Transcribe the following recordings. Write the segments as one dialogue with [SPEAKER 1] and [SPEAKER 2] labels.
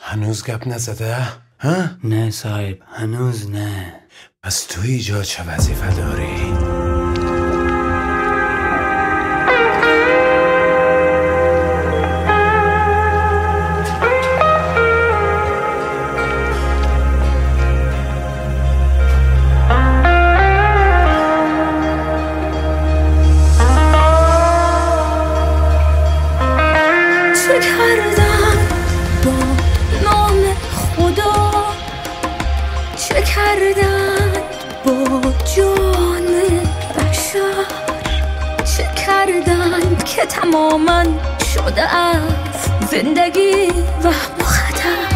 [SPEAKER 1] هنوز گپ نزده؟ ها؟
[SPEAKER 2] نه صاحب، هنوز نه.
[SPEAKER 1] پس تو اینجا چه وظیفه داری؟
[SPEAKER 3] چه کردم با نام خدا؟ چه کردن با جان بشر؟ چه کردن که تماما شده از زندگی و خطر؟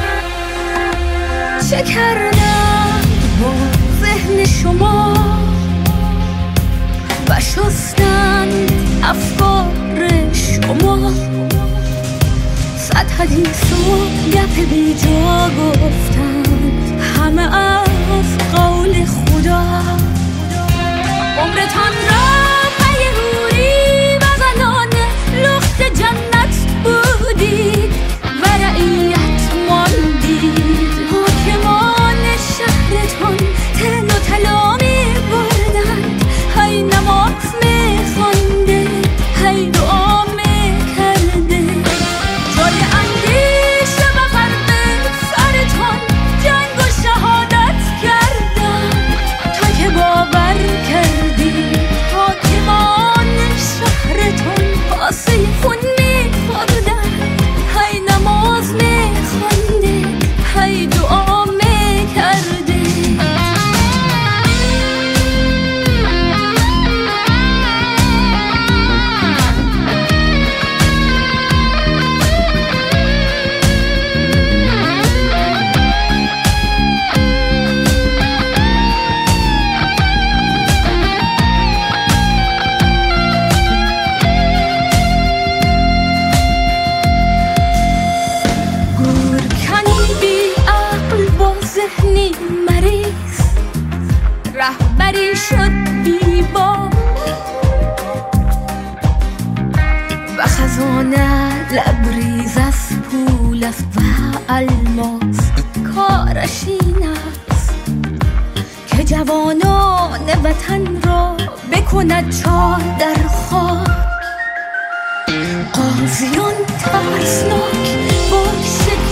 [SPEAKER 3] چه کردن با ذهن شما و شستن افکار شما؟ صد حدیث و گپ بی جا گفتند، همه از قول خدا. عمرتان را پی حوری و زنان لخت جنت بودید و رعیت ماندید. حاکمان شهرتان تن و طلا می بردند، هی نماز می خوانده، هی دعا می کرده. جای اندیشه و فرق سرتان جنگ و شهادت کردن، تا که باور کردی حاکمان شهرتان پاسه خون می‌خوردن. هی نماز می‌خوانده، هی دعا می‌کرده. گورکنی بی عقل با ذهنی مریض، رهبری شد بی بال و خزانه لبریز از پول است و الماس. کارش این است که جوانان وطن را بکند چار در خواب. قاضیان ترسناک با شکل